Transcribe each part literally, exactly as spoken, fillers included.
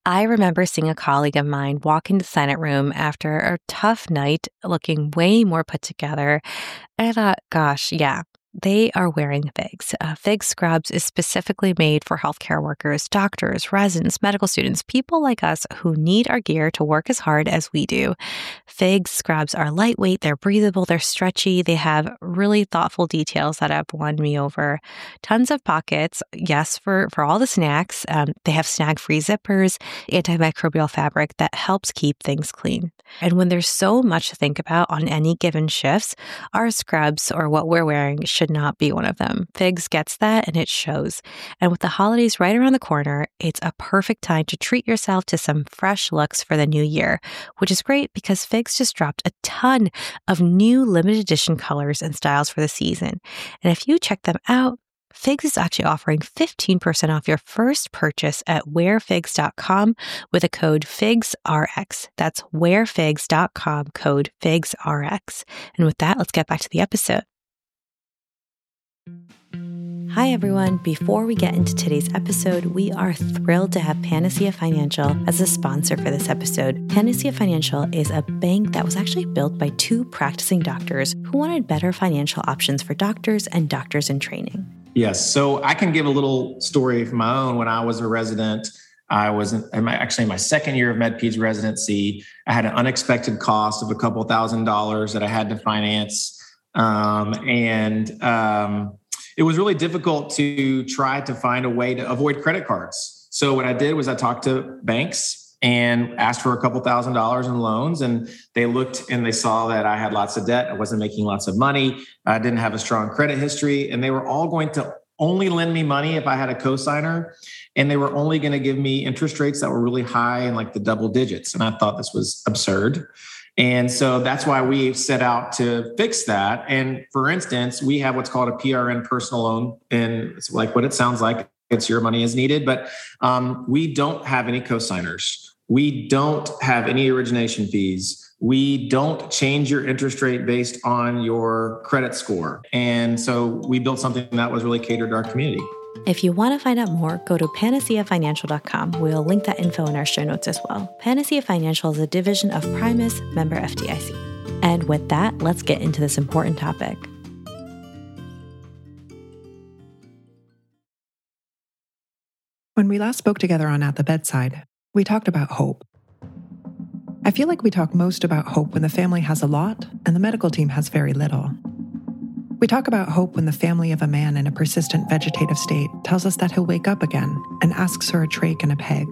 I remember seeing a colleague of mine walk into the Senate room after a tough night looking way more put together. And I thought, gosh, yeah, they are wearing FIGS. Uh, FIGS Scrubs is specifically made for healthcare workers, doctors, residents, medical students, people like us who need our gear to work as hard as we do. FIGS Scrubs are lightweight, they're breathable, they're stretchy, they have really thoughtful details that have won me over. Tons of pockets, yes, for, for all the snacks. Um, they have snag-free zippers, antimicrobial fabric that helps keep things clean. And when there's so much to think about on any given shifts, our scrubs, or what we're wearing, should not be one of them. FIGS gets that, and it shows. And with the holidays right around the corner, it's a perfect time to treat yourself to some fresh looks for the new year, which is great because FIGS just dropped a ton of new limited edition colors and styles for the season. And if you check them out, FIGS is actually offering fifteen percent off your first purchase at wear figs dot com with a code FIGSRX. That's wear figs dot com, code FIGSRX. And with that, let's get back to the episode. Hi, everyone. Before we get into today's episode, we are thrilled to have Panacea Financial as a sponsor for this episode. Panacea Financial is a bank that was actually built by two practicing doctors who wanted better financial options for doctors and doctors in training. Yes. So I can give a little story of my own. When I was a resident, I was in my, actually in my second year of MedPeds residency. I had an unexpected cost of a couple thousand dollars that I had to finance. Um, and um, it was really difficult to try to find a way to avoid credit cards. So what I did was I talked to banks and asked for a couple thousand dollars in loans. And they looked and they saw that I had lots of debt. I wasn't making lots of money. I didn't have a strong credit history. And they were all going to only lend me money if I had a cosigner. And they were only going to give me interest rates that were really high in like the double digits. And I thought this was absurd. And so that's why we set out to fix that. And for instance, we have what's called a P R N personal loan. And it's like what it sounds like. It's your money as needed. But um, we don't have any cosigners. We don't have any origination fees. We don't change your interest rate based on your credit score. And so we built something that was really catered to our community. If you want to find out more, go to panacea financial dot com. We'll link that info in our show notes as well. Panacea Financial is a division of Primus, member F D I C. And with that, let's get into this important topic. When we last spoke together on At the Bedside, we talked about hope. I feel like we talk most about hope when the family has a lot and the medical team has very little. We talk about hope when the family of a man in a persistent vegetative state tells us that he'll wake up again and asks for a trach and a peg.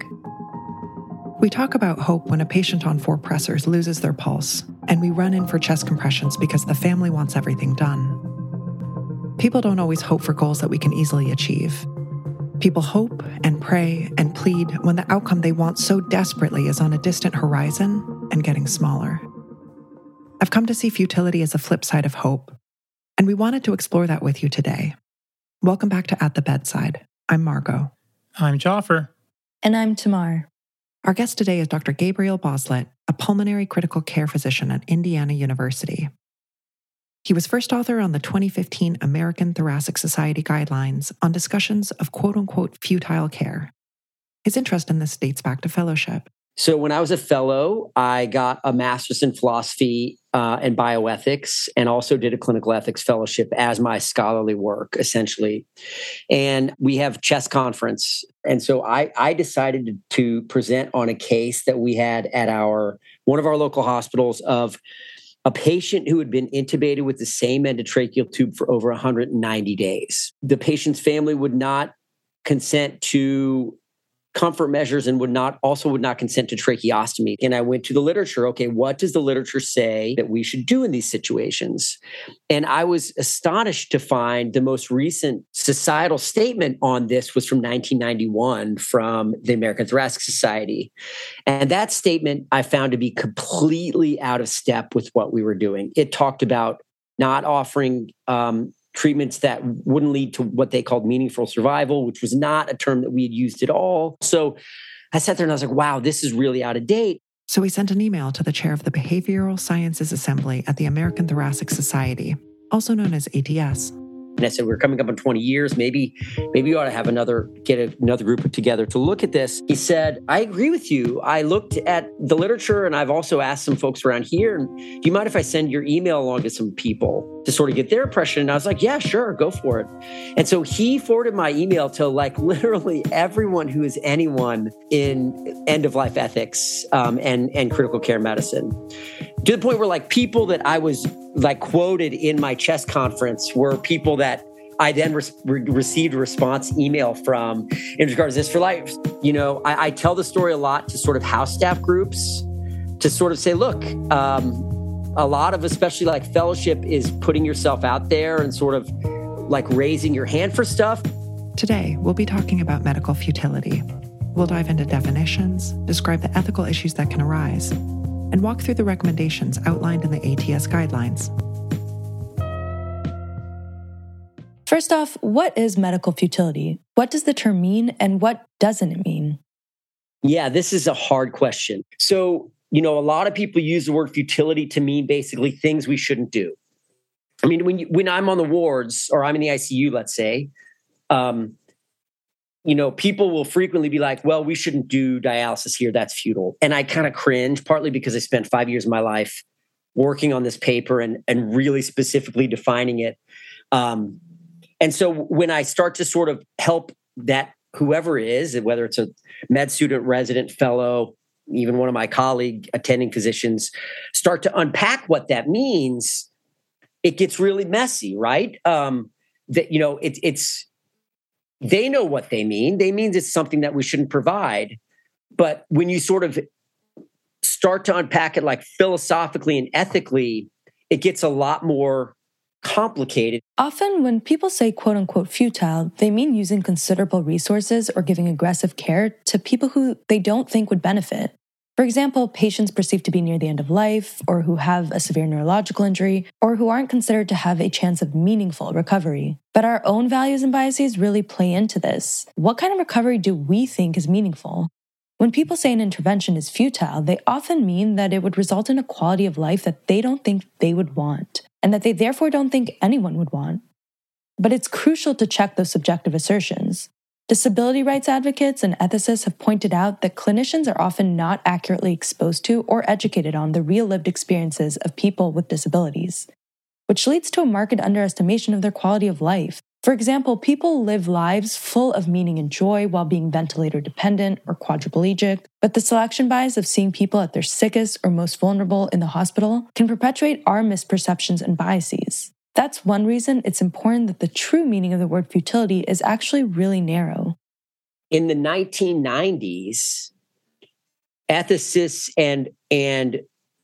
We talk about hope when a patient on four pressors loses their pulse and we run in for chest compressions because the family wants everything done. People don't always hope for goals that we can easily achieve. People hope and pray and plead when the outcome they want so desperately is on a distant horizon and getting smaller. I've come to see futility as a flip side of hope, and we wanted to explore that with you today. Welcome back to At the Bedside. I'm Margot. I'm Joffer. And I'm Tamar. Our guest today is Doctor Gabriel Boslett, a pulmonary critical care physician at Indiana University. He was first author on the twenty fifteen American Thoracic Society guidelines on discussions of quote-unquote futile care. His interest in this dates back to fellowship. So when I was a fellow, I got a master's in philosophy uh, and bioethics, and also did a clinical ethics fellowship as my scholarly work, essentially. And we have chest conference. And so I, I decided to present on a case that we had at our one of our local hospitals of a patient who had been intubated with the same endotracheal tube for over one hundred ninety days. The patient's family would not consent to comfort measures and would not also would not consent to tracheostomy. And I went to the literature. Okay, what does the literature say that we should do in these situations? And I was astonished to find the most recent societal statement on this was from nineteen ninety-one from the American Thoracic Society. And that statement I found to be completely out of step with what we were doing. It talked about not offering um, treatments that wouldn't lead to what they called meaningful survival, which was not a term that we had used at all. So I sat there and I was like, wow, this is really out of date. So we sent an email to the chair of the Behavioral Sciences Assembly at the American Thoracic Society, also known as A T S. And I said, we're coming up on twenty years. Maybe, maybe you ought to have another, get a, another group together to look at this. He said, I agree with you. I looked at the literature and I've also asked some folks around here. And do you mind if I send your email along to some people to sort of get their impression? And I was like, yeah, sure, go for it. And so he forwarded my email to like literally everyone who is anyone in end of life ethics um, and, and critical care medicine. To the point where like people that I was like quoted in my CHEST conference were people that I then re- re- received a response email from in regards to this for life. You know, I, I tell the story a lot to sort of house staff groups to sort of say, look, um, a lot of, especially like fellowship is putting yourself out there and sort of like raising your hand for stuff. Today, we'll be talking about medical futility. We'll dive into definitions, describe the ethical issues that can arise, and walk through the recommendations outlined in the A T S guidelines. First off, what is medical futility? What does the term mean and what doesn't it mean? Yeah, this is a hard question. So, you know, a lot of people use the word futility to mean basically things we shouldn't do. I mean, when you, when I'm on the wards or I'm in the I C U, let's say, um, you know, people will frequently be like, well, we shouldn't do dialysis here. That's futile. And I kind of cringe, partly because I spent five years of my life working on this paper and, and really specifically defining it. Um, and so when I start to sort of help that whoever it is, whether it's a med student, resident, fellow, even one of my colleague attending physicians, start to unpack what that means, it gets really messy, right? Um, that, you know, it, it's, they know what they mean. They mean it's something that we shouldn't provide. But when you sort of start to unpack it like philosophically and ethically, it gets a lot more complicated. Often when people say quote unquote futile, they mean using considerable resources or giving aggressive care to people who they don't think would benefit. For example, patients perceived to be near the end of life, or who have a severe neurological injury, or who aren't considered to have a chance of meaningful recovery. But our own values and biases really play into this. What kind of recovery do we think is meaningful? When people say an intervention is futile, they often mean that it would result in a quality of life that they don't think they would want, and that they therefore don't think anyone would want. But it's crucial to check those subjective assertions. Disability rights advocates and ethicists have pointed out that clinicians are often not accurately exposed to or educated on the real lived experiences of people with disabilities, which leads to a marked underestimation of their quality of life. For example, people live lives full of meaning and joy while being ventilator dependent or quadriplegic, but the selection bias of seeing people at their sickest or most vulnerable in the hospital can perpetuate our misperceptions and biases. That's one reason it's important that the true meaning of the word futility is actually really narrow. In the nineteen nineties, ethicists and and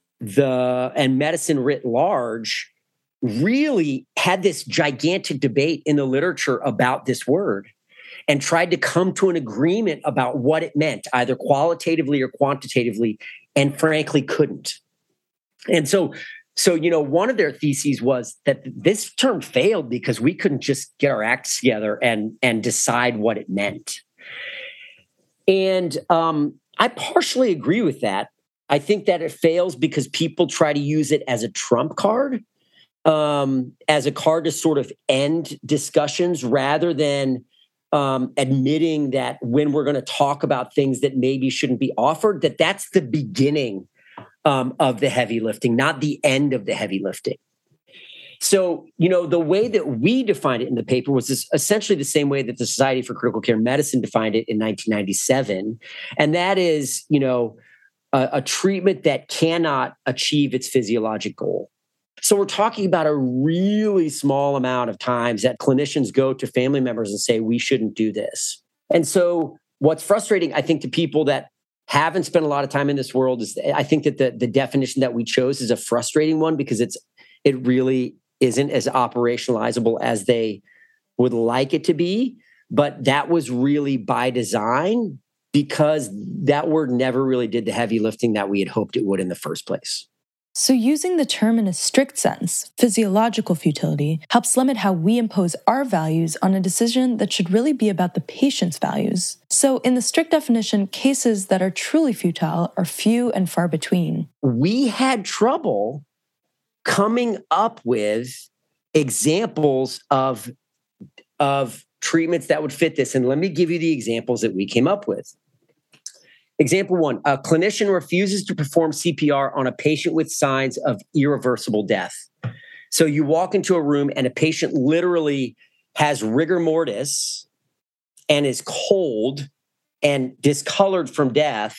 the and medicine writ large really had this gigantic debate in the literature about this word and tried to come to an agreement about what it meant, either qualitatively or quantitatively, and frankly couldn't. And so So, you know, one of their theses was that this term failed because we couldn't just get our acts together and, and decide what it meant. And um, I partially agree with that. I think that it fails because people try to use it as a trump card, um, as a card to sort of end discussions rather than um, admitting that when we're going to talk about things that maybe shouldn't be offered, that that's the beginning Um, of the heavy lifting, not the end of the heavy lifting. So, you know, the way that we defined it in the paper was this, essentially the same way that the Society for Critical Care Medicine defined it in nineteen ninety-seven. And that is, you know, a, a treatment that cannot achieve its physiologic goal. So we're talking about a really small amount of times that clinicians go to family members and say, we shouldn't do this. And so what's frustrating, I think, to people that haven't spent a lot of time in this world is I think that the, the definition that we chose is a frustrating one because it's it really isn't as operationalizable as they would like it to be. But that was really by design because that word never really did the heavy lifting that we had hoped it would in the first place. So using the term in a strict sense, physiological futility, helps limit how we impose our values on a decision that should really be about the patient's values. So in the strict definition, cases that are truly futile are few and far between. We had trouble coming up with examples of, of treatments that would fit this. And let me give you the examples that we came up with. Example one, a clinician refuses to perform C P R on a patient with signs of irreversible death. So you walk into a room and a patient literally has rigor mortis and is cold and discolored from death.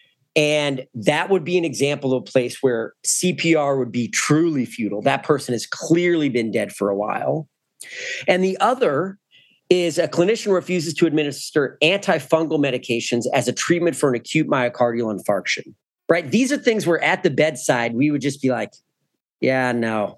And that would be an example of a place where C P R would be truly futile. That person has clearly been dead for a while. And the other is a clinician refuses to administer antifungal medications as a treatment for an acute myocardial infarction, right? These are things where at the bedside, we would just be like, yeah, no,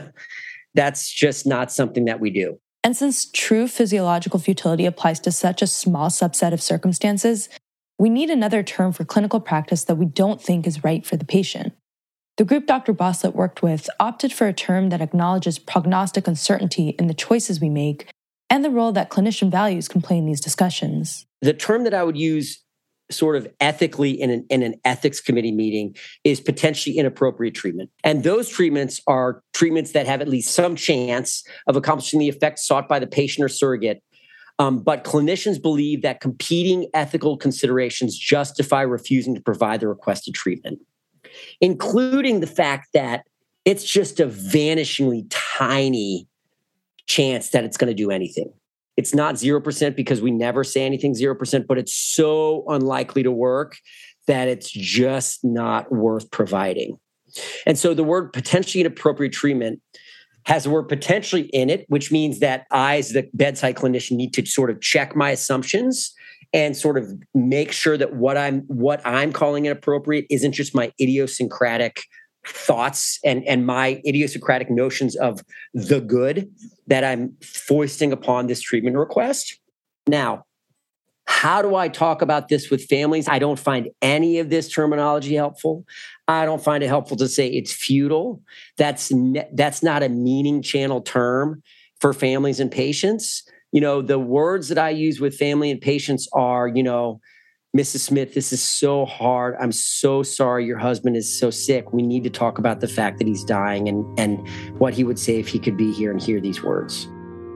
that's just not something that we do. And since true physiological futility applies to such a small subset of circumstances, we need another term for clinical practice that we don't think is right for the patient. The group Doctor Bosslet worked with opted for a term that acknowledges prognostic uncertainty in the choices we make and the role that clinician values can play in these discussions. The term that I would use sort of ethically in an, in an ethics committee meeting is potentially inappropriate treatment. And those treatments are treatments that have at least some chance of accomplishing the effect sought by the patient or surrogate. Um, but clinicians believe that competing ethical considerations justify refusing to provide the requested treatment, including the fact that it's just a vanishingly tiny chance that it's going to do anything. It's not zero percent because we never say anything zero percent, but it's so unlikely to work that it's just not worth providing. And so the word potentially inappropriate treatment has the word potentially in it, which means that I, as the bedside clinician, need to sort of check my assumptions and sort of make sure that what I'm what I'm calling inappropriate isn't just my idiosyncratic thoughts and, and my idiosyncratic notions of the good that I'm foisting upon this treatment request. Now, how do I talk about this with families? I don't find any of this terminology helpful. I don't find it helpful to say it's futile. That's ne- that's not a meaning channel term for families and patients. You know, the words that I use with family and patients are, you know, Missus Smith, this is so hard. I'm so sorry your husband is so sick. We need to talk about the fact that he's dying and, and what he would say if he could be here and hear these words.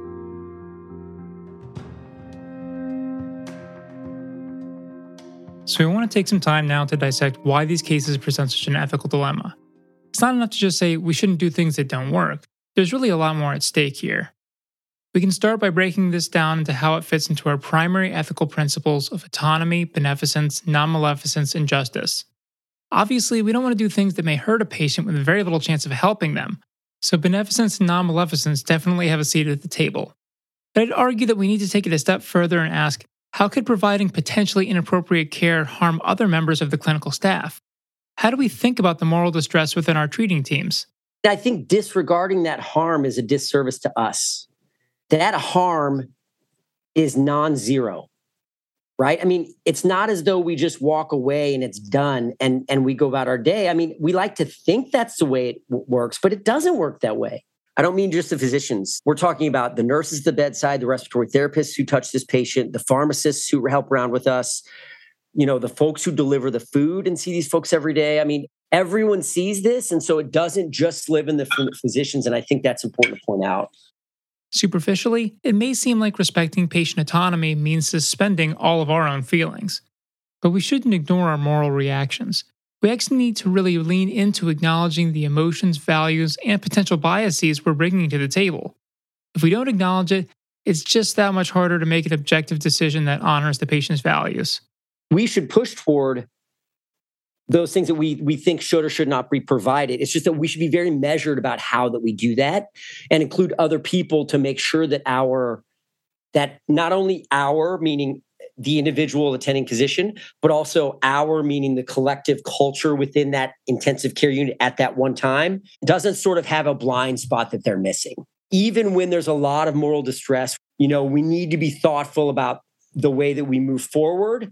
So we want to take some time now to dissect why these cases present such an ethical dilemma. It's not enough to just say we shouldn't do things that don't work. There's really a lot more at stake here. We can start by breaking this down into how it fits into our primary ethical principles of autonomy, beneficence, non-maleficence, and justice. Obviously, we don't want to do things that may hurt a patient with very little chance of helping them, so beneficence and non-maleficence definitely have a seat at the table. But I'd argue that we need to take it a step further and ask, how could providing potentially inappropriate care harm other members of the clinical staff? How do we think about the moral distress within our treating teams? I think disregarding that harm is a disservice to us. That harm is non-zero, right? I mean, it's not as though we just walk away and it's done and, and we go about our day. I mean, we like to think that's the way it w- works, but it doesn't work that way. I don't mean just the physicians. We're talking about the nurses at the bedside, the respiratory therapists who touch this patient, the pharmacists who help around with us, you know, the folks who deliver the food and see these folks every day. I mean, everyone sees this. And so it doesn't just live in the physicians. And I think that's important to point out. Superficially, it may seem like respecting patient autonomy means suspending all of our own feelings. But we shouldn't ignore our moral reactions. We actually need to really lean into acknowledging the emotions, values, and potential biases we're bringing to the table. If we don't acknowledge it, it's just that much harder to make an objective decision that honors the patient's values. We should push toward those things that we we think should or should not be provided. It's just that we should be very measured about how that we do that and include other people to make sure that our, that not only our, meaning the individual attending physician, but also our, meaning the collective culture within that intensive care unit at that one time, doesn't sort of have a blind spot that they're missing. Even when there's a lot of moral distress, you know, we need to be thoughtful about the way that we move forward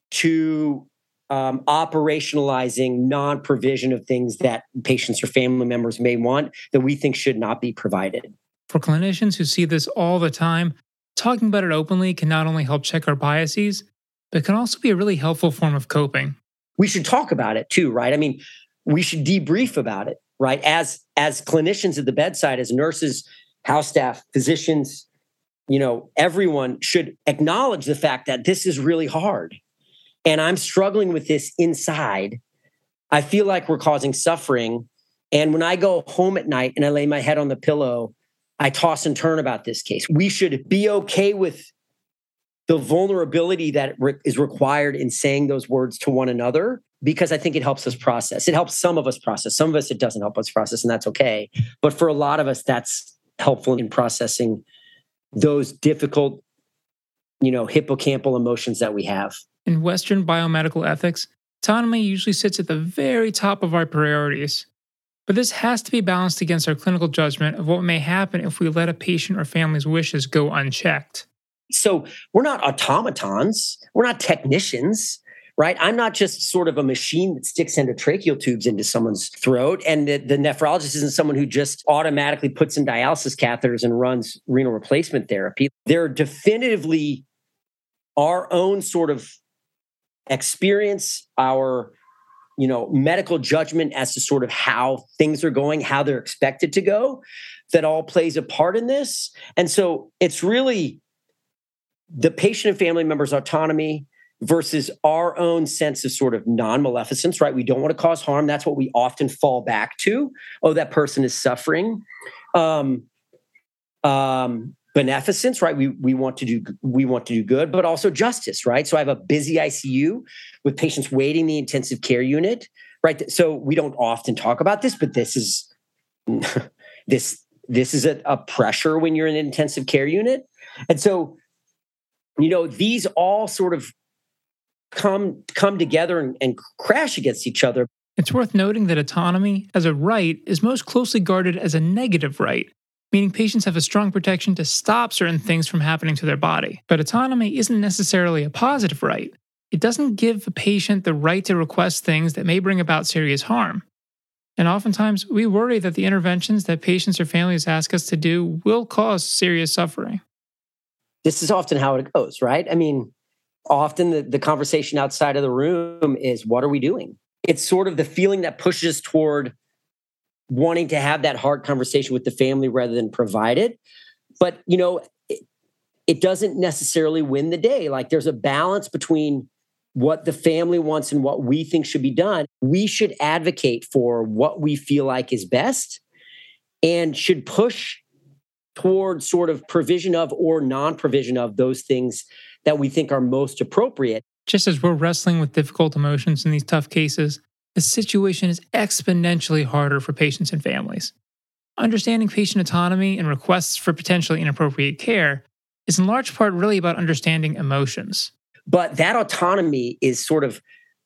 to Um, operationalizing non-provision of things that patients or family members may want that we think should not be provided. For clinicians who see this all the time, talking about it openly can not only help check our biases, but can also be a really helpful form of coping. We should talk about it too, right? I mean, we should debrief about it, right? As, as clinicians at the bedside, as nurses house staff, physicians, you know, everyone should acknowledge the fact that this is really hard. And I'm struggling with this inside. I feel like we're causing suffering. And when I go home at night and I lay my head on the pillow, I toss and turn about this case. We should be okay with the vulnerability that re- is required in saying those words to one another, because I think it helps us process. It helps some of us process. Some of us, it doesn't help us process, and that's okay. But for a lot of us, that's helpful in processing those difficult, you know, hippocampal emotions that we have. In Western biomedical ethics, autonomy usually sits at the very top of our priorities. But this has to be balanced against our clinical judgment of what may happen if we let a patient or family's wishes go unchecked. So we're not automatons. We're not technicians, right? I'm not just sort of a machine that sticks endotracheal tubes into someone's throat. And the, the nephrologist isn't someone who just automatically puts in dialysis catheters and runs renal replacement therapy. They're definitively our own sort of experience, our you know, medical judgment as to sort of how things are going, how they're expected to go, that all plays a part in this. And so it's really the patient and family member's autonomy versus our own sense of sort of non-maleficence, right? We don't want to cause harm. That's what we often fall back to. Oh, that person is suffering. Um, um, beneficence, right? We we want to do we want to do good, but also justice, right? So I have a busy I C U with patients waiting in the intensive care unit, right? So we don't often talk about this, but this is this this is a, a pressure when you're in an intensive care unit, and so you know these all sort of come come together and, and crash against each other. It's worth noting that autonomy as a right is most closely guarded as a negative right, meaning patients have a strong protection to stop certain things from happening to their body. But autonomy isn't necessarily a positive right. It doesn't give a patient the right to request things that may bring about serious harm. And oftentimes, we worry that the interventions that patients or families ask us to do will cause serious suffering. This is often how it goes, right? I mean, often the, the conversation outside of the room is, what are we doing? It's sort of the feeling that pushes toward wanting to have that hard conversation with the family rather than provide it. But, you know, it, it doesn't necessarily win the day. Like there's a balance between what the family wants and what we think should be done. We should advocate for what we feel like is best and should push toward sort of provision of or non-provision of those things that we think are most appropriate. Just as we're wrestling with difficult emotions in these tough cases, the situation is exponentially harder for patients and families. Understanding patient autonomy and requests for potentially inappropriate care is in large part really about understanding emotions. But that autonomy is sort of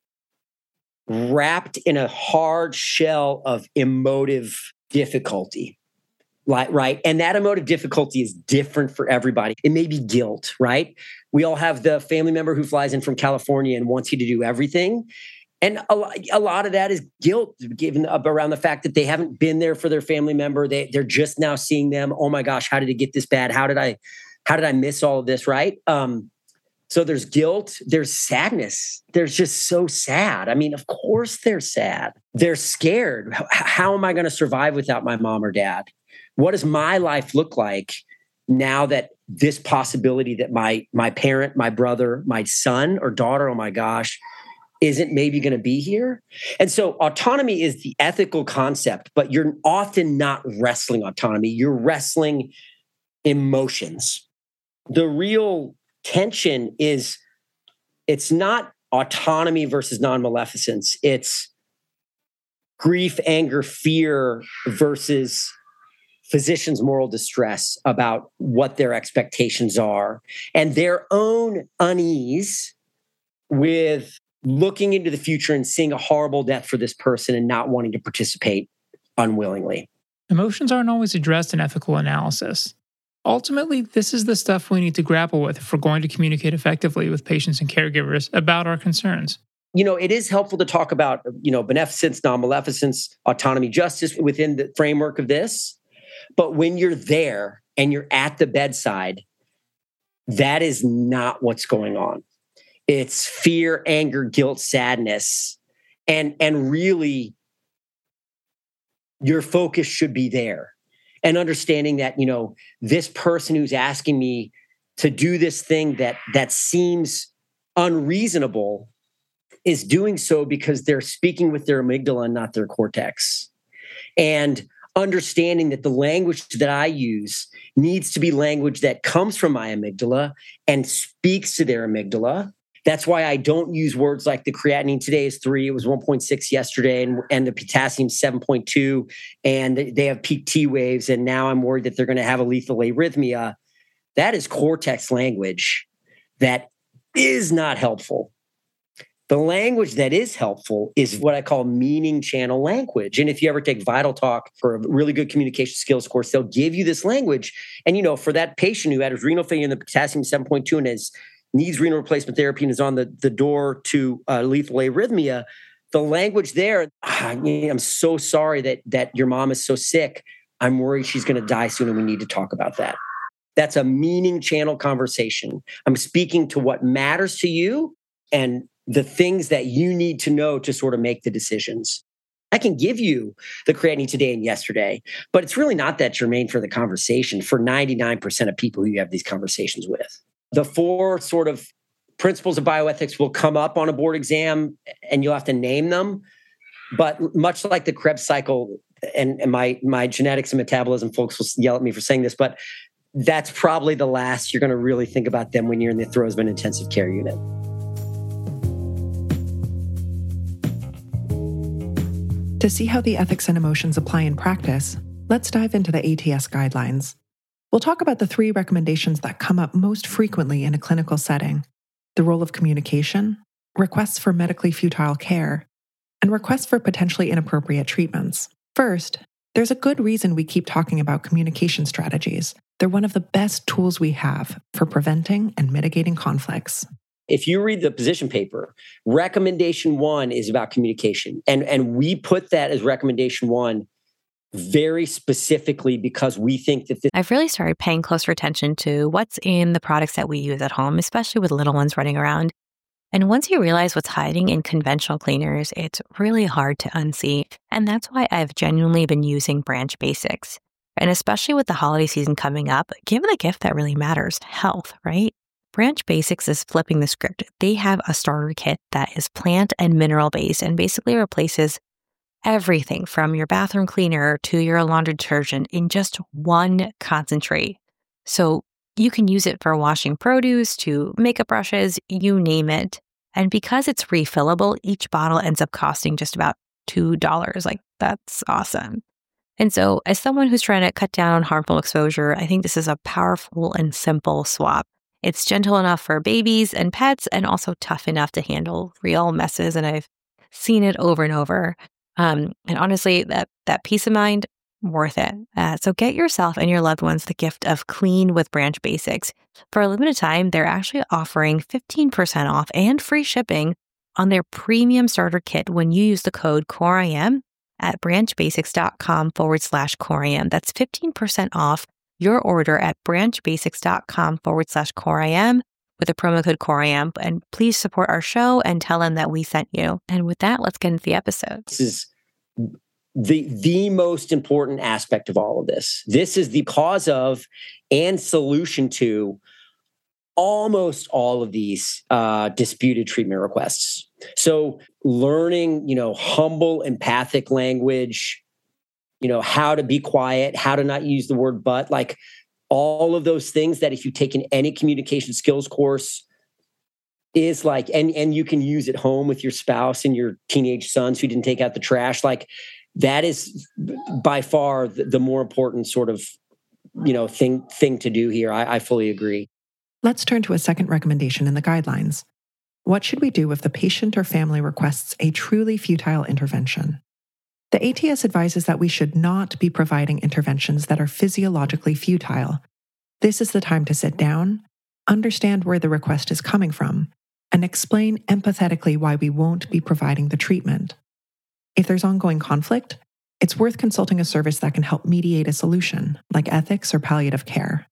wrapped in a hard shell of emotive difficulty, right? And that emotive difficulty is different for everybody. It may be guilt, right? We all have the family member who flies in from California and wants you to do everything. And a, a lot of that is guilt given up around the fact that they haven't been there for their family member. They, they're just now seeing them. Oh my gosh, how did it get this bad? How did I, how did I miss all of this, right? Um, so there's guilt, there's sadness. They're just so sad. I mean, of course they're sad. They're scared. How, how am I going to survive without my mom or dad? What does my life look like now that this possibility that my my parent, my brother, my son or daughter, oh my gosh, isn't maybe going to be here? And so autonomy is the ethical concept, but you're often not wrestling autonomy. You're wrestling emotions. The real tension is it's not autonomy versus non-maleficence. It's grief, anger, fear versus physicians' moral distress about what their expectations are and their own unease with looking into the future and seeing a horrible death for this person and not wanting to participate unwillingly. Emotions aren't always addressed in ethical analysis. Ultimately, this is the stuff we need to grapple with if we're going to communicate effectively with patients and caregivers about our concerns. You know, it is helpful to talk about, you know, beneficence, non-maleficence, autonomy, justice within the framework of this. But when you're there and you're at the bedside, that is not what's going on. It's fear, anger, guilt, sadness. And, and really, your focus should be there. and understanding that, you know, this person who's asking me to do this thing that that seems unreasonable is doing so because they're speaking with their amygdala and not their cortex. And understanding that the language that I use needs to be language that comes from my amygdala and speaks to their amygdala. That's why I don't use words like the creatinine today is three, it was one point six yesterday, and, and the potassium seven point two, and they have peak T waves, and now I'm worried that they're going to have a lethal arrhythmia. That is cortex language that is not helpful. The language that is helpful is what I call meaning channel language. And if you ever take Vital Talk for a really good communication skills course, they'll give you this language. And, you know, for that patient who had his renal failure and the potassium seven point two and has needs renal replacement therapy and is on the, the door to uh, lethal arrhythmia, the language there, I mean, I'm so sorry that that your mom is so sick. I'm worried she's going to die soon and we need to talk about that. That's a meaning channel conversation. I'm speaking to what matters to you and the things that you need to know to sort of make the decisions. I can give you the creatinine today and yesterday, but it's really not that germane for the conversation for ninety-nine percent of people who you have these conversations with. The four sort of principles of bioethics will come up on a board exam and you'll have to name them. But much like the Krebs cycle, and, and my, my genetics and metabolism folks will yell at me for saying this, but that's probably the last you're going to really think about them when you're in the throes of an intensive care unit. To see how the ethics and emotions apply in practice, let's dive into the A T S guidelines. We'll talk about the three recommendations that come up most frequently in a clinical setting: the role of communication, requests for medically futile care, and requests for potentially inappropriate treatments. First, there's a good reason we keep talking about communication strategies. They're one of the best tools we have for preventing and mitigating conflicts. If you read the position paper, recommendation one is about communication. And, and we put that as recommendation one very specifically because we think that this- I've really started paying closer attention to what's in the products that we use at home, especially with little ones running around. And once you realize what's hiding in conventional cleaners, it's really hard to unsee. And that's why I've genuinely been using Branch Basics. And especially with the holiday season coming up, give the gift that really matters, health, right? Branch Basics is flipping the script. They have a starter kit that is plant and mineral based and basically replaces everything from your bathroom cleaner to your laundry detergent in just one concentrate. So you can use it for washing produce to makeup brushes, you name it. And because it's refillable, each bottle ends up costing just about two dollars. Like, that's awesome. And so as someone who's trying to cut down harmful exposure, I think this is a powerful and simple swap. It's gentle enough for babies and pets and also tough enough to handle real messes. And I've seen it over and over. Um, and honestly, that, that peace of mind, worth it. Uh, so get yourself and your loved ones the gift of clean with Branch Basics. For a limited time, they're actually offering fifteen percent off and free shipping on their premium starter kit when you use the code COREIM at branchbasics.com forward slash COREIM. That's fifteen percent off your order at branchbasics.com forward slash COREIM with the promo code COREIM. And please support our show and tell them that we sent you. And with that, let's get into the episode. This is the, the most important aspect of all of this. This is the cause of and solution to almost all of these uh, disputed treatment requests. So learning, you know, humble, empathic language, you know, how to be quiet, how to not use the word but, like all of those things that if you take in any communication skills course is like, and, and you can use at home with your spouse and your teenage sons who didn't take out the trash. Like that is by far the, the more important sort of, you know, thing, thing to do here. I, I fully agree. Let's turn to a second recommendation in the guidelines. What should we do if the patient or family requests a truly futile intervention? The A T S advises that we should not be providing interventions that are physiologically futile. This is the time to sit down, understand where the request is coming from, and explain empathetically why we won't be providing the treatment. If there's ongoing conflict, it's worth consulting a service that can help mediate a solution, like ethics or palliative care.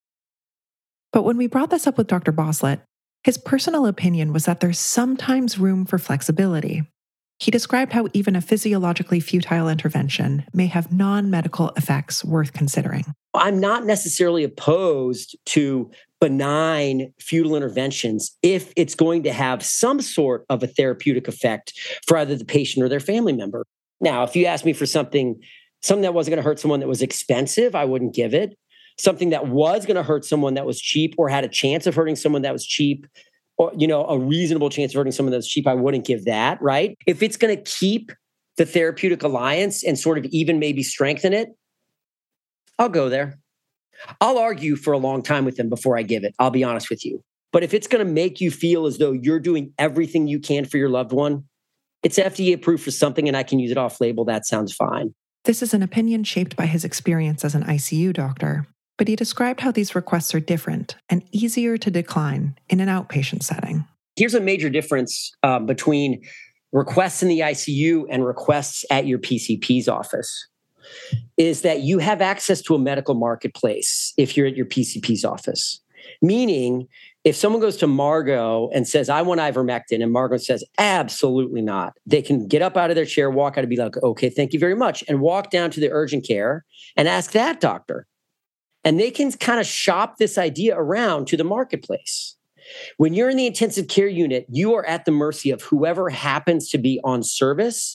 But when we brought this up with Doctor Boslett, his personal opinion was that there's sometimes room for flexibility. He described how even a physiologically futile intervention may have non-medical effects worth considering. I'm not necessarily opposed to benign futile interventions if it's going to have some sort of a therapeutic effect for either the patient or their family member. Now, if you ask me for something, something that wasn't going to hurt someone that was expensive, I wouldn't give it. Something that was going to hurt someone that was cheap or had a chance of hurting someone that was cheap, or, you know, a reasonable chance of hurting someone that's cheap, I wouldn't give that, right? If it's going to keep the therapeutic alliance and sort of even maybe strengthen it, I'll go there. I'll argue for a long time with them before I give it. I'll be honest with you. But if it's going to make you feel as though you're doing everything you can for your loved one, it's F D A approved for something and I can use it off label, that sounds fine. This is an opinion shaped by his experience as an I C U doctor, but he described how these requests are different and easier to decline in an outpatient setting. Here's a major difference uh, between requests in the I C U and requests at your P C P's office, is that you have access to a medical marketplace if you're at your P C P's office. Meaning, if someone goes to Margo and says, I want ivermectin, and Margo says, absolutely not, they can get up out of their chair, walk out and be like, okay, thank you very much, and walk down to the urgent care and ask that doctor. And they can kind of shop this idea around to the marketplace. When you're in the intensive care unit, you are at the mercy of whoever happens to be on service.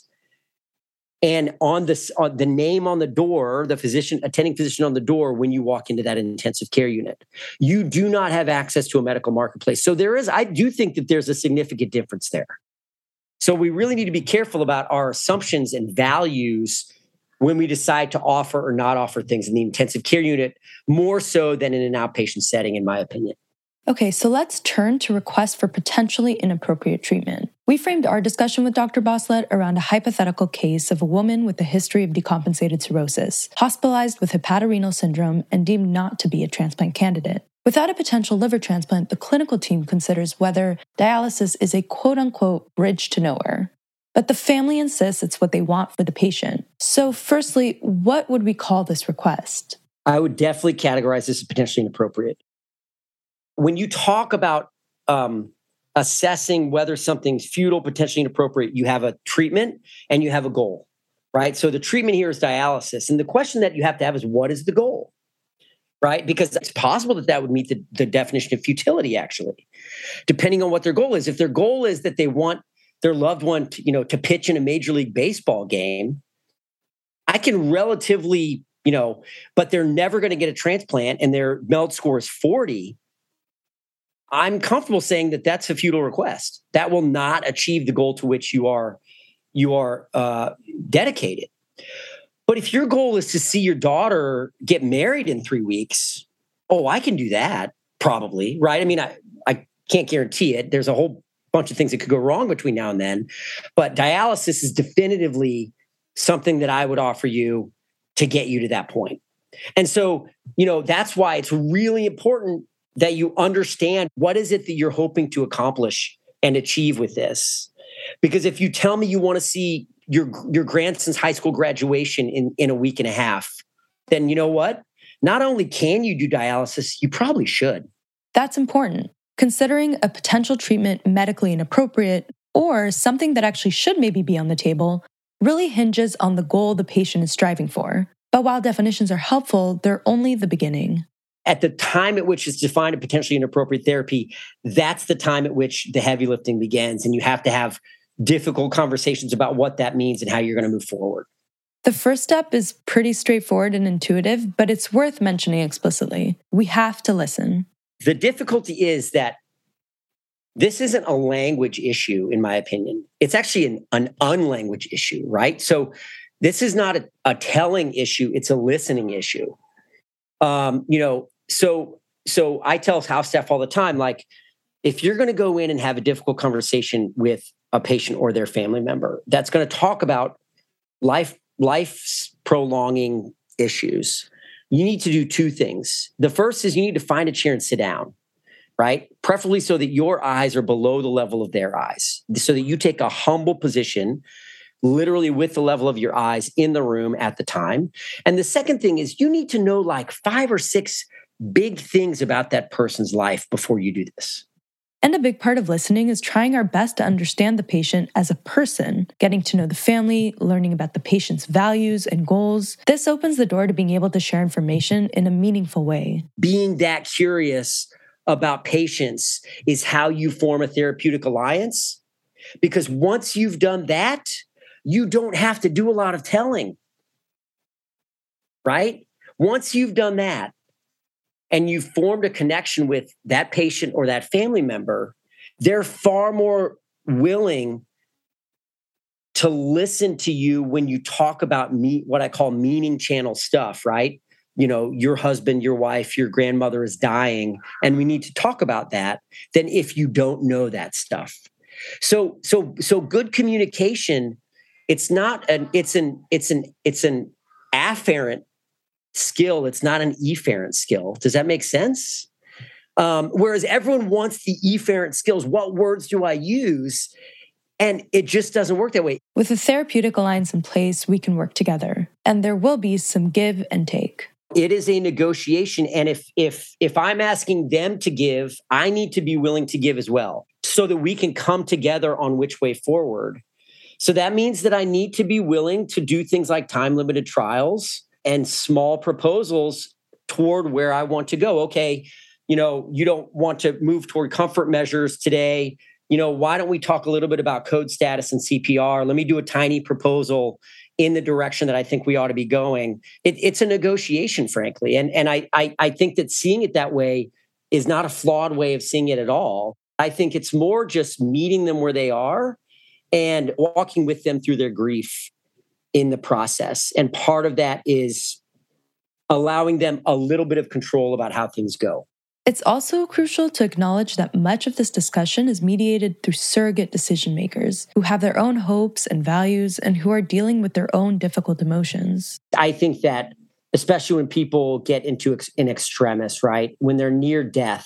And on the, on the name on the door, the physician, attending physician on the door when you walk into that intensive care unit. You do not have access to a medical marketplace. So there is, I do think that there's a significant difference there. So we really need to be careful about our assumptions and values when we decide to offer or not offer things in the intensive care unit, more so than in an outpatient setting, in my opinion. Okay, so let's turn to requests for potentially inappropriate treatment. We framed our discussion with Doctor Bosslet around a hypothetical case of a woman with a history of decompensated cirrhosis, hospitalized with hepatorenal syndrome and deemed not to be a transplant candidate. Without a potential liver transplant, the clinical team considers whether dialysis is a quote-unquote bridge to nowhere. But the family insists it's what they want for the patient. So firstly, what would we call this request? I would definitely categorize this as potentially inappropriate. When you talk about um, assessing whether something's futile, potentially inappropriate, you have a treatment and you have a goal, right? So the treatment here is dialysis. And the question that you have to have is, what is the goal, right? Because it's possible that that would meet the, the definition of futility, actually, depending on what their goal is. If their goal is that they want their loved one to, you know, to pitch in a Major League Baseball game, I can relatively, you know, but they're never going to get a transplant and their MELD score is forty, I'm comfortable saying that that's a futile request. That will not achieve the goal to which you are you are uh, dedicated. But if your goal is to see your daughter get married in three weeks, oh, I can do that probably, right? I mean, I, I can't guarantee it. There's a whole bunch of things that could go wrong between now and then. But dialysis is definitively something that I would offer you to get you to that point. And so, you know, that's why it's really important that you understand what is it that you're hoping to accomplish and achieve with this. Because if you tell me you want to see your, your grandson's high school graduation in, in a week and a half, then you know what? Not only can you do dialysis, you probably should. That's important. Considering a potential treatment medically inappropriate or something that actually should maybe be on the table really hinges on the goal the patient is striving for. But while definitions are helpful, they're only the beginning. At the time at which it's defined a potentially inappropriate therapy, that's the time at which the heavy lifting begins. And you have to have difficult conversations about what that means and how you're going to move forward. The first step is pretty straightforward and intuitive, but it's worth mentioning explicitly. We have to listen. The difficulty is that this isn't a language issue, in my opinion. It's actually an, an unlanguage issue, right? So this is not a, a telling issue. It's a listening issue. Um, you know, so so I tell house staff all the time, like, if you're going to go in and have a difficult conversation with a patient or their family member that's going to talk about life life's prolonging issues, you need to do two things. The first is you need to find a chair and sit down, right? Preferably so that your eyes are below the level of their eyes, so that you take a humble position, literally with the level of your eyes in the room at the time. And the second thing is you need to know like five or six big things about that person's life before you do this. And a big part of listening is trying our best to understand the patient as a person, getting to know the family, learning about the patient's values and goals. This opens the door to being able to share information in a meaningful way. Being that curious about patients is how you form a therapeutic alliance. Because once you've done that, you don't have to do a lot of telling, right? Once you've done that, and you've formed a connection with that patient or that family member, they're far more willing to listen to you when you talk about me, what I call meaning channel stuff, right? You know, your husband, your wife, your grandmother is dying, and we need to talk about that, than if you don't know that stuff. So, so, so good communication, it's not an, it's an, it's an, it's an afferent skill. It's not an efferent skill. Does that make sense? Um, whereas everyone wants the efferent skills. What words do I use? And it just doesn't work that way. With a therapeutic alliance in place, we can work together, and there will be some give and take. It is a negotiation. And if if if I'm asking them to give, I need to be willing to give as well, so that we can come together on which way forward. So that means that I need to be willing to do things like time-limited trials and small proposals toward where I want to go. Okay, you know, you don't want to move toward comfort measures today. You know, why don't we talk a little bit about code status and C P R? Let me do a tiny proposal in the direction that I think we ought to be going. It, it's a negotiation, frankly. And, and I, I, I think that seeing it that way is not a flawed way of seeing it at all. I think it's more just meeting them where they are and walking with them through their grief in the process. And part of that is allowing them a little bit of control about how things go. It's also crucial to acknowledge that much of this discussion is mediated through surrogate decision makers who have their own hopes and values and who are dealing with their own difficult emotions. I think that especially when people get into ex- an extremis, right? When they're near death,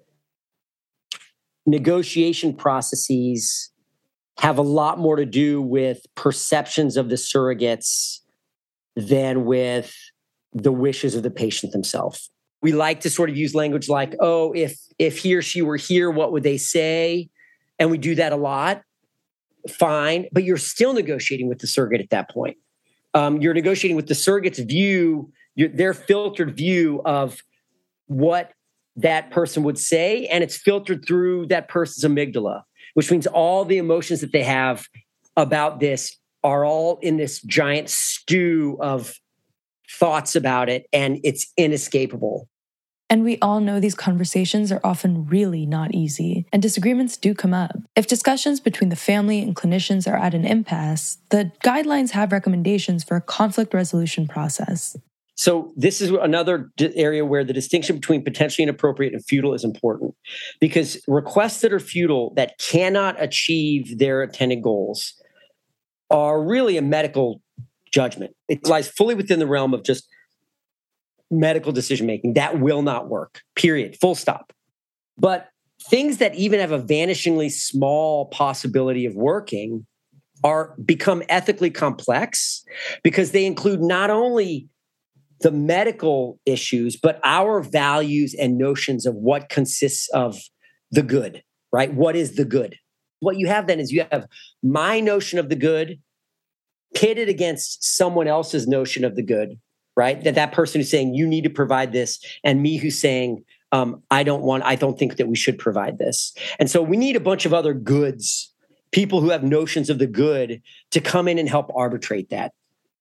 negotiation processes have a lot more to do with perceptions of the surrogates than with the wishes of the patient themselves. We like to sort of use language like, oh, if if he or she were here, what would they say? And we do that a lot. Fine. But you're still negotiating with the surrogate at that point. Um, you're negotiating with the surrogate's view, your, their filtered view of what that person would say. And it's filtered through that person's amygdala, which means all the emotions that they have about this are all in this giant stew of thoughts about it, and it's inescapable. And we all know these conversations are often really not easy, and disagreements do come up. If discussions between the family and clinicians are at an impasse, the guidelines have recommendations for a conflict resolution process. So this is another area where the distinction between potentially inappropriate and futile is important, because requests that are futile, that cannot achieve their intended goals, are really a medical judgment. It lies fully within the realm of just medical decision-making. That will not work, period, full stop. But things that even have a vanishingly small possibility of working are become ethically complex because they include not only the medical issues, but our values and notions of what consists of the good, right? What is the good? What you have then is you have my notion of the good pitted against someone else's notion of the good, right? That that person who's saying you need to provide this, and me who's saying um, I don't want, I don't think that we should provide this. And so we need a bunch of other goods, people who have notions of the good, to come in and help arbitrate that.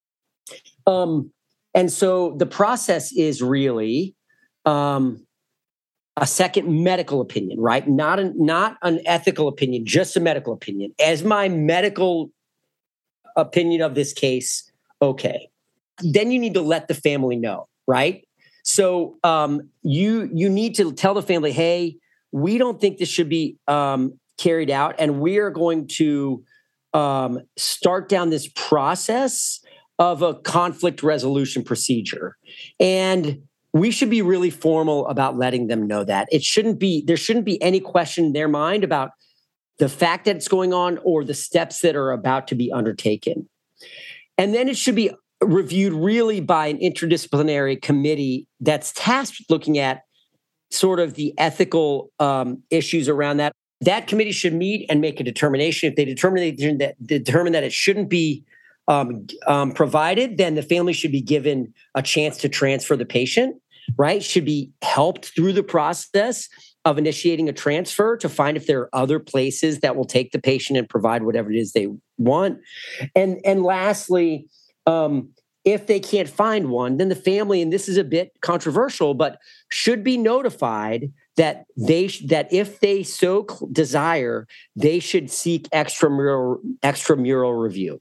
Um, and so the process is really um, a second medical opinion, right? Not an, not an ethical opinion, just a medical opinion. As my medical opinion of this case, okay. Then you need to let the family know, right? So um, you you need to tell the family, hey, we don't think this should be um, carried out, and we are going to um, start down this process of a conflict resolution procedure. And we should be really formal about letting them know that. It shouldn't be, there shouldn't be any question in their mind about the fact that it's going on or the steps that are about to be undertaken. And then it should be reviewed really by an interdisciplinary committee that's tasked with looking at sort of the ethical um, issues around that. That committee should meet and make a determination. If they determine that determine that it shouldn't be um, um, provided, then the family should be given a chance to transfer the patient, right? Should be helped through the process of initiating a transfer to find if there are other places that will take the patient and provide whatever it is they want. And, and lastly, um, if they can't find one, then the family, and this is a bit controversial, but should be notified that they that if they so desire, they should seek extramural extramural review,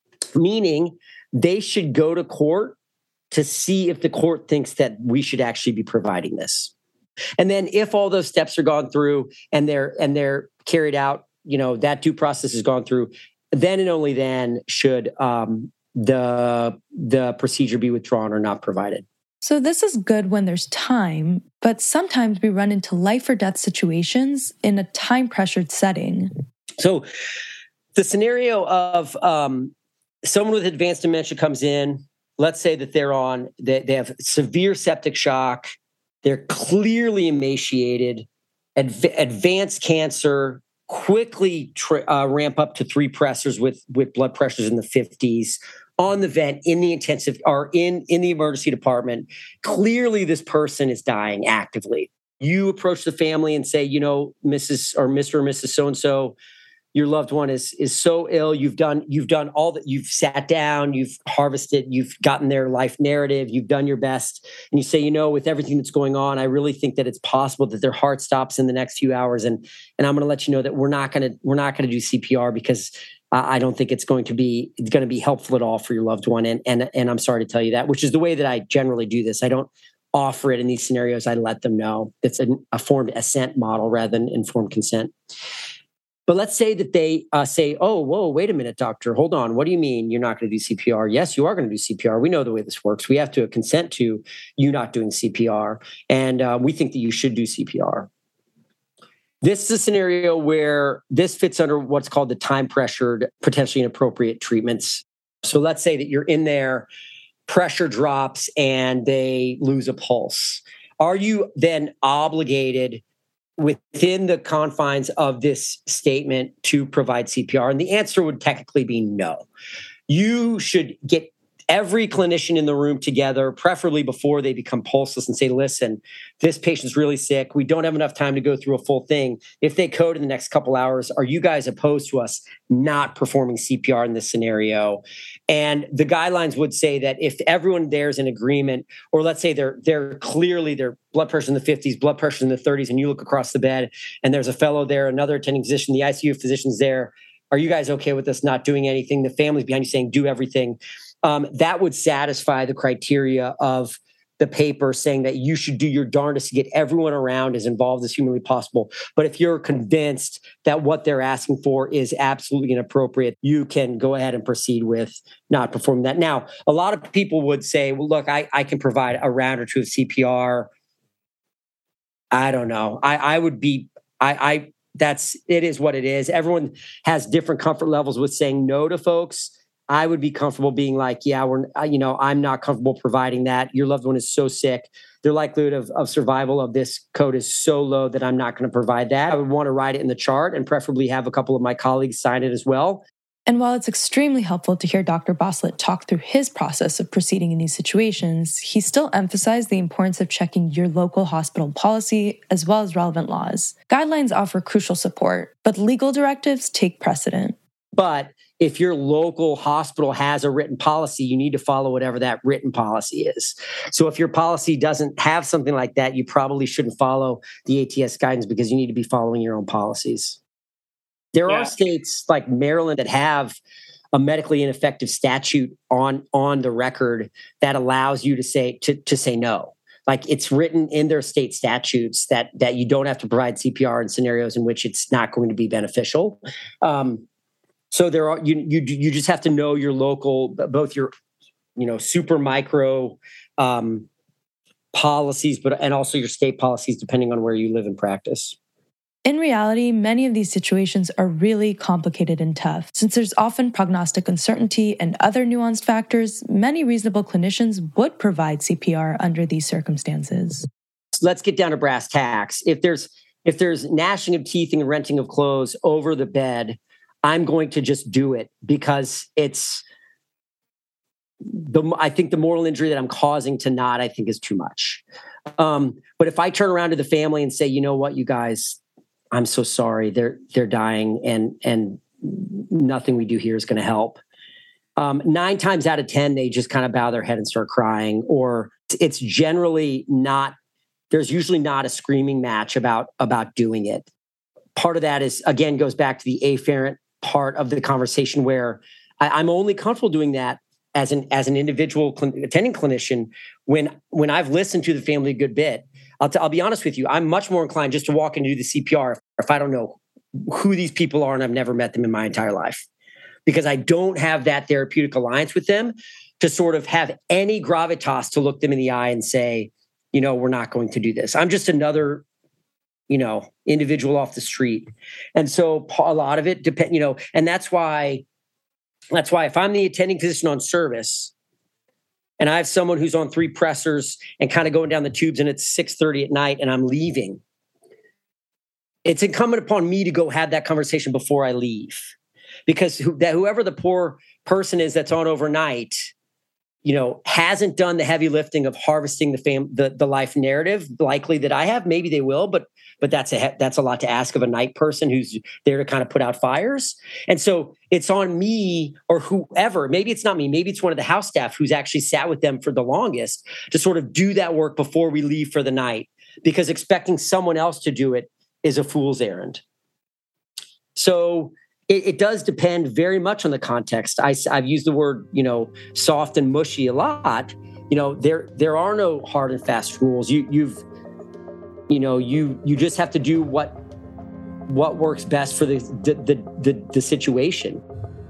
meaning they should go to court to see if the court thinks that we should actually be providing this. And then if all those steps are gone through and they're and they're carried out, you know, that due process has gone through, then and only then should um, the the procedure be withdrawn or not provided. So this is good when there's time, but sometimes we run into life or death situations in a time-pressured setting. So the scenario of um, someone with advanced dementia comes in, let's say that they're on, they, they have severe septic shock, they're clearly emaciated, adv- advanced cancer, quickly tra- uh, ramp up to three pressors with, with blood pressures in the fifties, on the vent, in the intensive, or in, in the emergency department. Clearly, this person is dying actively. You approach the family and say, you know, Missus or Mister or Missus So-and-so, your loved one is is so ill. You've done you've done all that. You've sat down, you've harvested, you've gotten their life narrative, you've done your best. And you say, you know, with everything that's going on, I really think that it's possible that their heart stops in the next few hours. And, and I'm going to let you know that we're not going to we're not going to do C P R because I don't think it's going to be it's going to be helpful at all for your loved one. And, and, and I'm sorry to tell you that, which is the way that I generally do this. I don't offer it in these scenarios. I let them know. It's a, a formed assent model rather than informed consent. But let's say that they uh, say, oh, whoa, wait a minute, doctor. Hold on. What do you mean you're not going to do C P R? Yes, you are going to do C P R. We know the way this works. We have to consent to you not doing C P R. And uh, we think that you should do C P R. This is a scenario where this fits under what's called the time-pressured, potentially inappropriate treatments. So let's say that you're in there, pressure drops, and they lose a pulse. Are you then obligated within the confines of this statement to provide C P R? And the answer would technically be no. You should get every clinician in the room together, preferably before they become pulseless, and say, listen, this patient's really sick. We don't have enough time to go through a full thing. If they code in the next couple hours, are you guys opposed to us not performing C P R in this scenario? And the guidelines would say that if everyone there is in agreement, or let's say they're they're clearly their blood pressure in the fifties, blood pressure in the thirties, and you look across the bed and there's a fellow there, another attending physician, the I C U physician's there. Are you guys okay with us not doing anything? The family's behind you saying, do everything. Um, that would satisfy the criteria of the paper saying that you should do your darndest to get everyone around as involved as humanly possible. But if you're convinced that what they're asking for is absolutely inappropriate, you can go ahead and proceed with not performing that. Now, a lot of people would say, well, look, I, I can provide a round or two of C P R. I don't know. I, I would be, I, I, that's, it is what it is. Everyone has different comfort levels with saying no to folks. I would be comfortable being like, yeah, we're, you know, I'm not comfortable providing that. Your loved one is so sick. Their likelihood of, of survival of this code is so low that I'm not going to provide that. I would want to write it in the chart and preferably have a couple of my colleagues sign it as well. And while it's extremely helpful to hear Doctor Bosslet talk through his process of proceeding in these situations, he still emphasized the importance of checking your local hospital policy as well as relevant laws. Guidelines offer crucial support, but legal directives take precedent. But if your local hospital has a written policy, you need to follow whatever that written policy is. So if your policy doesn't have something like that, you probably shouldn't follow the A T S guidance because you need to be following your own policies. There yeah. are states like Maryland that have a medically ineffective statute on, on the record that allows you to say to, to say no. Like it's written in their state statutes that that you don't have to provide C P R in scenarios in which it's not going to be beneficial. Um, So there are you you you just have to know your local, both your you know super micro um, policies, but and also your state policies, depending on where you live and practice. In reality, many of these situations are really complicated and tough. Since there's often prognostic uncertainty and other nuanced factors, many reasonable clinicians would provide C P R under these circumstances. let's let's get down to brass tacks. If there's if there's gnashing of teeth and renting of clothes over the bed, I'm going to just do it because it's the I think the moral injury that I'm causing to not, I think, is too much. Um, but if I turn around to the family and say, you know what, you guys, I'm so sorry, they're they're dying, and and nothing we do here is going to help. Um, nine times out of ten, they just kind of bow their head and start crying, or it's generally not. There's usually not a screaming match about about doing it. Part of that is, again, goes back to the afferent part of the conversation where I, I'm only comfortable doing that as an as an individual cl- attending clinician when when I've listened to the family a good bit. I'll, t- I'll be honest with you, I'm much more inclined just to walk in and do the C P R if, if I don't know who these people are and I've never met them in my entire life, because I don't have that therapeutic alliance with them to sort of have any gravitas to look them in the eye and say, you know, we're not going to do this. I'm just another, you know, individual off the street. And so a lot of it depend, you know, and that's why, that's why if I'm the attending physician on service and I have someone who's on three pressors and kind of going down the tubes and it's six thirty at night and I'm leaving, it's incumbent upon me to go have that conversation before I leave. Because who, that whoever the poor person is that's on overnight, you know, hasn't done the heavy lifting of harvesting the fam, the, the life narrative, likely that I have. Maybe they will, but but that's a that's a lot to ask of a night person who's there to kind of put out fires. And so it's on me or whoever. Maybe it's not me. Maybe it's one of the house staff who's actually sat with them for the longest to sort of do that work before we leave for the night. Because expecting someone else to do it is a fool's errand. So it, it does depend very much on the context. I, I've used the word, you know, soft and mushy a lot. You know, there there are no hard and fast rules. You you've you know you you just have to do what what works best for the the the, the, the situation.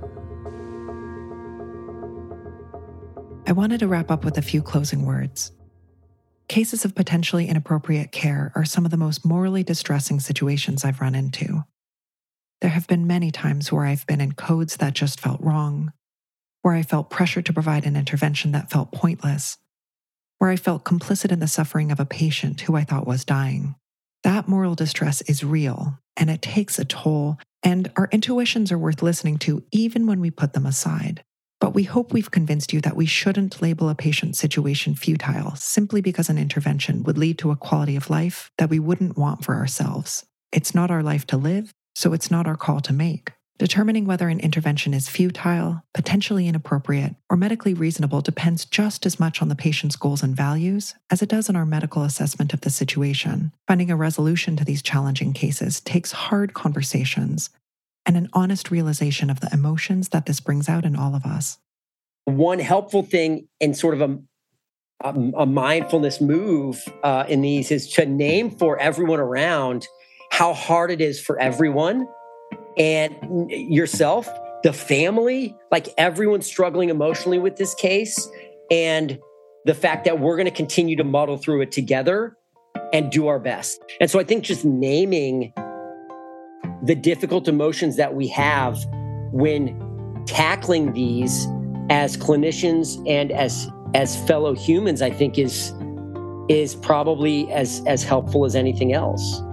I wanted to wrap up with a few closing words. Cases of potentially inappropriate care are some of the most morally distressing situations I've run into. There have been many times where I've been in codes that just felt wrong, where I felt pressure to provide an intervention that felt pointless, where I felt complicit in the suffering of a patient who I thought was dying. That moral distress is real, and it takes a toll, and our intuitions are worth listening to even when we put them aside. But we hope we've convinced you that we shouldn't label a patient situation futile simply because an intervention would lead to a quality of life that we wouldn't want for ourselves. It's not our life to live, so it's not our call to make. Determining whether an intervention is futile, potentially inappropriate, or medically reasonable depends just as much on the patient's goals and values as it does on our medical assessment of the situation. Finding a resolution to these challenging cases takes hard conversations and an honest realization of the emotions that this brings out in all of us. One helpful thing in sort of a, a, a mindfulness move uh, in these is to name for everyone around how hard it is for everyone and yourself, the family, like everyone's struggling emotionally with this case, and the fact that we're going to continue to muddle through it together and do our best. And so I think just naming the difficult emotions that we have when tackling these as clinicians and as as fellow humans, I think is is probably as as helpful as anything else.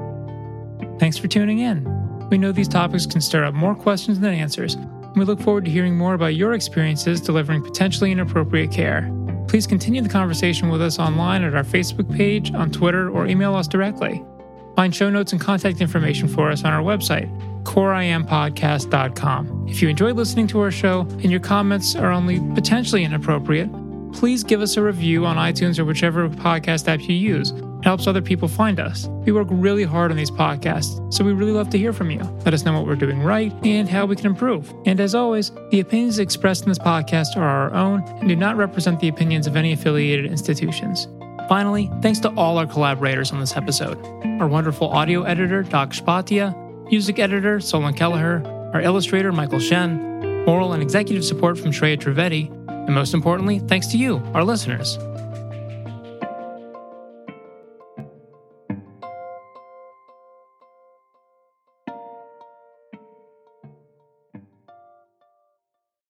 Thanks for tuning in. We know these topics can stir up more questions than answers, and we look forward to hearing more about your experiences delivering potentially inappropriate care. Please continue the conversation with us online at our Facebook page, on Twitter, or email us directly. Find show notes and contact information for us on our website, core I am podcast dot com. If you enjoy listening to our show and your comments are only potentially inappropriate, please give us a review on iTunes or whichever podcast app you use. It helps other people find us. We work really hard on these podcasts, so we really love to hear from you. Let us know what we're doing right and how we can improve. And as always, the opinions expressed in this podcast are our own and do not represent the opinions of any affiliated institutions. Finally, thanks to all our collaborators on this episode. Our wonderful audio editor, Doc Spatia, music editor, Solon Kelleher, our illustrator, Michael Shen, moral and executive support from Shreya Trivedi, and most importantly, thanks to you, our listeners.